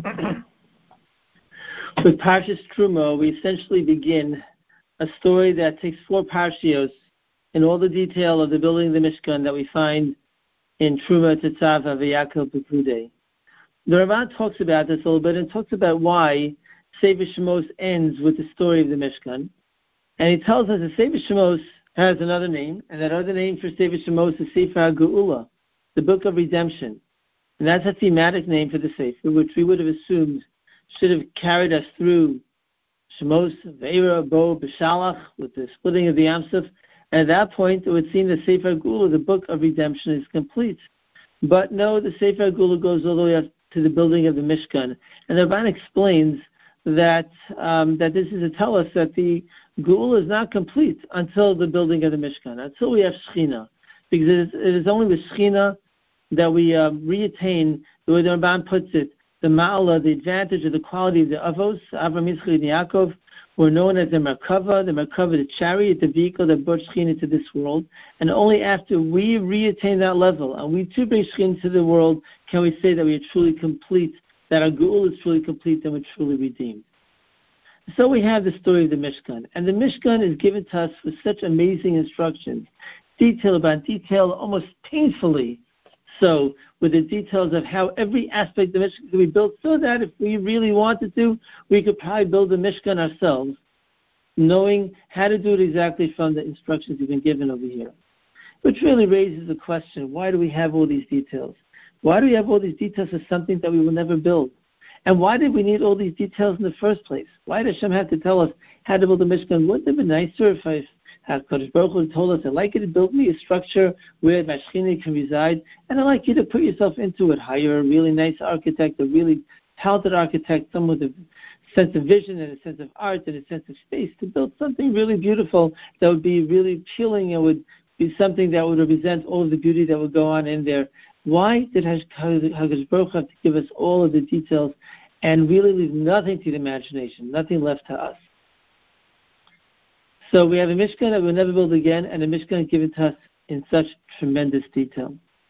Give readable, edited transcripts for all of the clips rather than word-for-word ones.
With Parshas Truma, we essentially begin a story that takes 4 parshios in all the detail of the building of the Mishkan that we find in Truma, Tetzava, V'Yaakov, Pekudei. The Ramban talks about this a little bit and talks about why Sefer Shemos ends with the story of the Mishkan. And he tells us that Sefer Shemos has another name, and that other name for Sefer Shemos is Sefer HaGeula, the Book of Redemption. And that's a thematic name for the Sefer, which we would have assumed should have carried us through Shemos, Ve'era, Bo, B'Shalach, with the splitting of the Yam Suf. And at that point, it would seem that Sefer HaGeula, the Book of Redemption, is complete. But no, the Sefer HaGeula goes all the way up to the building of the Mishkan. And the Ramban explains that this is to tell us that the Geula is not complete until the building of the Mishkan, until we have Shechina. Because it is only with Shechina that we reattain, the way the Ramban puts it, the Ma'ala, the advantage of the quality of the Avos, Avram, Yitzchak, and Yaakov, were known as the Merkava, the chariot, the vehicle that brought Shechina to this world. And only after we reattain that level, and we too bring Shechina to the world, can we say that we are truly complete, that our Geula is truly complete and we're truly redeemed. So we have the story of the Mishkan. And the Mishkan is given to us with such amazing instructions, detail about detail, almost painfully so, with the details of how every aspect of the Mishkan can be built, so that if we really wanted to, we could probably build the Mishkan ourselves, knowing how to do it exactly from the instructions we've been given over here. Which really raises the question, why do we have all these details? Why do we have all these details for something that we will never build? And why did we need all these details in the first place? Why did Hashem have to tell us how to build a Mishkan? Wouldn't it have been nicer if HaKadosh Baruch Hu told us, I'd like you to build me a structure where my Shechina can reside, and I'd like you to put yourself into it. Hire a really nice architect, a really talented architect, someone with a sense of vision and a sense of art and a sense of space to build something really beautiful that would be really appealing and would be something that would represent all of the beauty that would go on in there. Why did HaKadosh Baruch Hu have to give us all of the details and really leave nothing to the imagination, nothing left to us? So we have a Mishkan that we'll never build again, and a Mishkan given to us in such tremendous detail.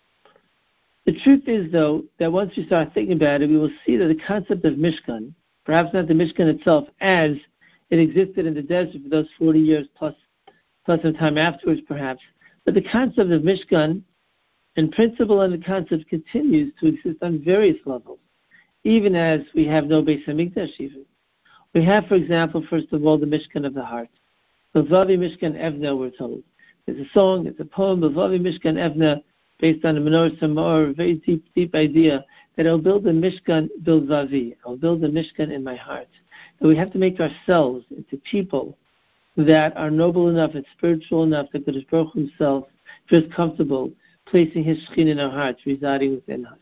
The truth is, though, that once we start thinking about it, we will see that the concept of Mishkan, perhaps not the Mishkan itself as it existed in the desert for those 40 years plus some time afterwards, perhaps, but the concept of Mishkan, in principle and the concept, continues to exist on various levels, even as we have no Beis HaMikdash even. We have, for example, first of all, the Mishkan of the heart. Bavavi Mishkan Evna, we're told. There's a song, there's a poem, Bavavi Mishkan Evna, based on the Menorah Samar, a very deep idea that I'll build a Mishkan, build Vavi. I'll build a Mishkan in my heart. That we have to make ourselves into people that are noble enough and spiritual enough that Kadosh Baruch Hu himself feels comfortable placing his Shekhinah in our hearts, residing within us.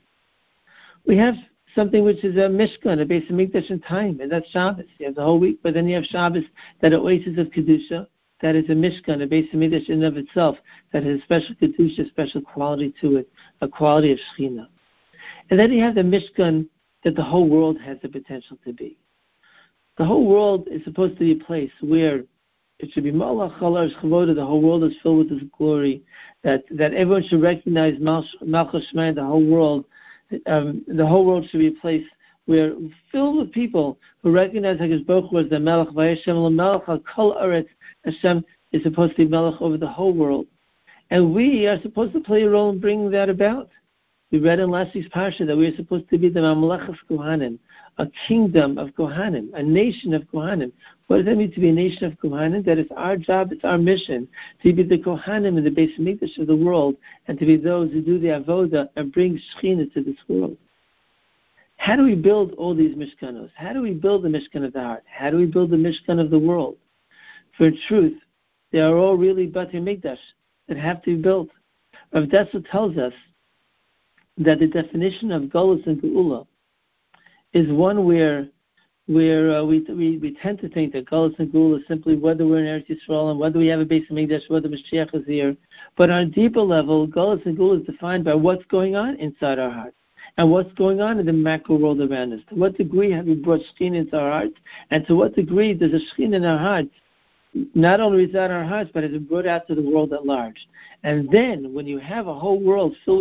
We have something which is a Mishkan, a Beis HaMikdash in time, and that's Shabbos. You have the whole week, but then you have Shabbos, that oasis of Kedusha, that is a Mishkan, a Beis HaMikdash in and of itself, that has a special Kedusha, special quality to it, a quality of Shekhinah. And then you have the Mishkan that the whole world has the potential to be. The whole world is supposed to be a place where it should be Malach Chalar Chavoda, the whole world is filled with His glory, that everyone should recognize Malchus Shemayim, the whole world. The whole world should be a place where filled with people who recognize HaKadosh Baruch Hu as the Melech. Vayeshem LaMelech Al Kol Aretz. Hashem is supposed to be Melech over the whole world, and we are supposed to play a role in bringing that about. We read in last week's parsha that we are supposed to be the Mamlech of Kohanim, a kingdom of Kohanim, a nation of Kohanim. What does that mean to be a nation of Kohanim? That it's our job, it's our mission to be the Kohanim in the Beis HaMikdash of the world, and to be those who do the Avodah and bring Shekhinah to this world. How do we build all these Mishkanos? How do we build the Mishkan of the heart? How do we build the Mishkan of the world? For in truth, they are all really Batei Mikdash that have to be built. Rav Dessler tells us that the definition of Golus and Geula is one where we tend to think that Golus and Geula is simply whether we're in Eretz Yisrael and whether we have a Beis HaMikdash, whether Mashiach is here. But on a deeper level, Golus and Geula is defined by what's going on inside our hearts and what's going on in the macro world around us. To what degree have we brought Shekhinah into our hearts, and to what degree does a Shekhinah in our hearts not only reside in our hearts, but has been brought out to the world at large. And then, when you have a whole world filled with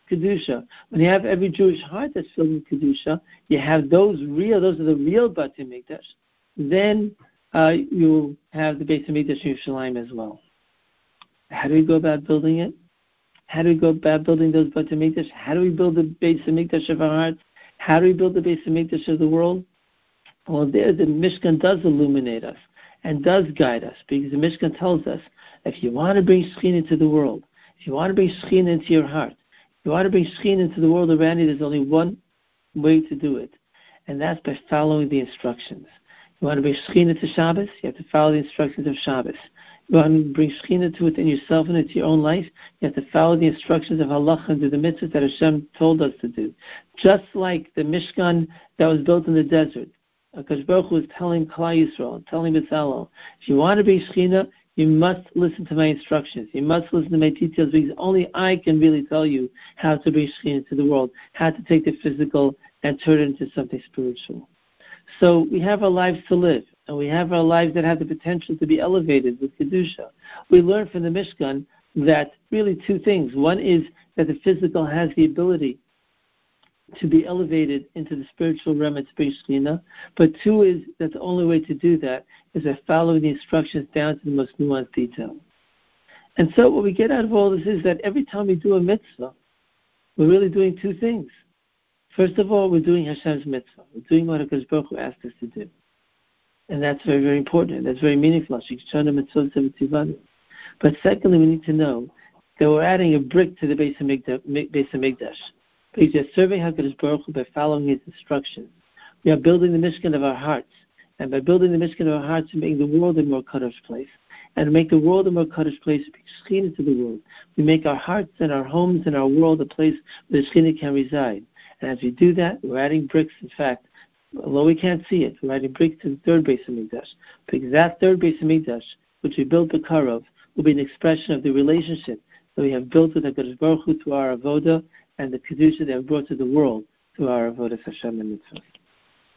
Kedusha. When you have every Jewish heart that's filled with Kedusha, you have those are the real Batei Mikdash. Then you have the Beis Hamikdash in Yerushalayim as well. How do we go about building it? How do we go about building those Batei Mikdash? How do we build the Beis Hamikdash of our hearts? How do we build the Beis Hamikdash of the world? Well, there the Mishkan does illuminate us and does guide us, because the Mishkan tells us, if you want to bring Shekhinah into the world, if you want to bring Shekhinah into your heart, if you want to bring Shekhinah into the world around you, there's only one way to do it, and that's by following the instructions. You want to bring Shekhinah to Shabbos, you have to follow the instructions of Shabbos. You want to bring Shekhinah to within yourself and into your own life, you have to follow the instructions of Halacha and do the mitzvahs that Hashem told us to do. Just like the Mishkan that was built in the desert, HaKadosh Baruch Hu was telling Klal Yisrael, telling Bezalel, if you want to bring Shekhinah, you must listen to my instructions. You must listen to my details, because only I can really tell you how to bring Shekhinah to the world, how to take the physical and turn it into something spiritual. So we have our lives to live, and we have our lives that have the potential to be elevated with Kedusha. We learn from the Mishkan that really two things. One is that the physical has the ability to be elevated into the spiritual realm and to bring Shekhinah, but two is that the only way to do that is by following the instructions down to the most nuanced detail. And so what we get out of all this is that every time we do a mitzvah, we're really doing two things. First of all, we're doing Hashem's mitzvah. We're doing what HaKadosh Baruch Hu asked us to do. And that's very, very important. That's very meaningful. But secondly, we need to know that we're adding a brick to the Beis Hamikdash. Because we are serving HaKadosh Baruch Hu by following His instructions. We are building the Mishkan of our hearts. And by building the Mishkan of our hearts, we make the world a more Kadosh place. And to make the world a more Kadosh place, we bring Shekhinah to the world. We make our hearts and our homes and our world a place where the Shekhinah can reside. And as we do that, we're adding bricks. In fact, although we can't see it, we're adding bricks to the third Beis Hamikdash. Because that third Beis Hamikdash, which we built B'Karov, will be an expression of the relationship that we have built with HaKadosh Baruch Hu through our Avodah, and the Kedusha that we brought to the world through our Avodah Hashem and Mitzvah.